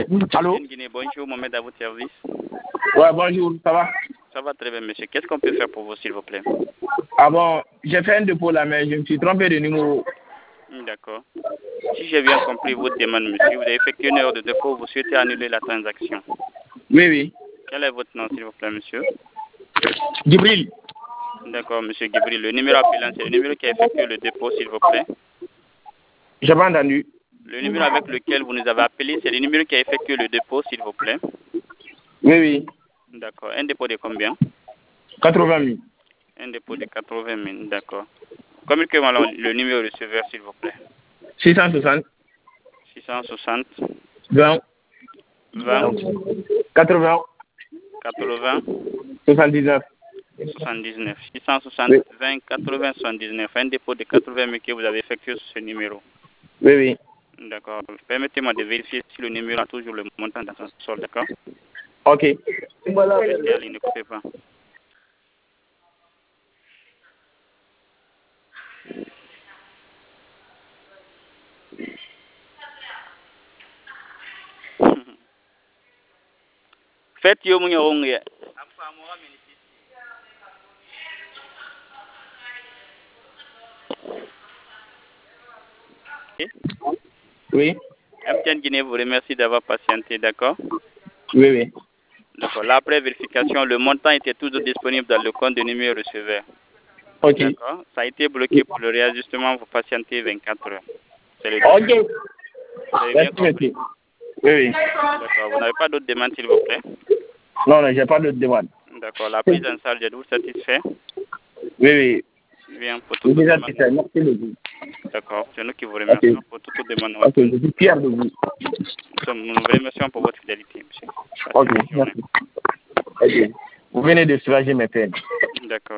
Allô? Guinée, bonjour, Mohamed à votre service. Ouais, bonjour, ça va? Ça va très bien, monsieur. Qu'est-ce qu'on peut faire pour vous, s'il vous plaît? Ah bon, j'ai fait un dépôt là, mais je me suis trompé de numéro. D'accord. Si j'ai bien compris votre demande, monsieur, vous avez effectué une heure de dépôt, vous souhaitez annuler la transaction. Oui, oui. Quel est votre nom, s'il vous plaît, monsieur? Gibril. D'accord, monsieur Gibril. Le numéro appelant, c'est le numéro qui a effectué le dépôt, s'il vous plaît. J'ai pas entendu. Le numéro avec lequel vous nous avez appelé, c'est le numéro qui a effectué le dépôt, s'il vous plaît. Oui, oui. D'accord. Un dépôt de combien? 80 000. Un dépôt de 80 000, d'accord. Communiquez-moi le numéro receveur, s'il vous plaît. 660. 660 20. 20 80. 80 79. 79. 660 Oui, 20 80 79. Un dépôt de 80 000 que vous avez effectué sur ce numéro. oui, oui. D'accord. Permettez-moi de vérifier si le numéro a toujours le montant dans son sol, d'accord? Ok. Restez en ligne, ne coupez pas. Faites yo munyo onge. Oui, MTN Guinée vous remercie d'avoir patienté, d'accord? oui, oui. D'accord. Là, après vérification, le montant était toujours disponible dans le compte de numéro receveur. Ok. D'accord. Ça a été bloqué pour le réajustement, vous patientez 24 heures. C'est le Ok. délai. Vous avez bien Merci, compris? monsieur. Oui, oui. D'accord. Vous n'avez pas d'autres demandes, s'il vous plaît? Non, non, j'ai pas de demande. D'accord. La prise en charge, êtes-vous satisfait? Oui, oui. Bien, pour Je toute suis demande. satisfait. Merci beaucoup. D'accord. C'est nous qui vous Ok. remercions pour toute demande. Ok, je suis fier de vous. Nous vous remercions pour votre fidélité, monsieur. Passez Ok, une bonne journée. merci. Ok. Vous venez de soulager mes peines. D'accord.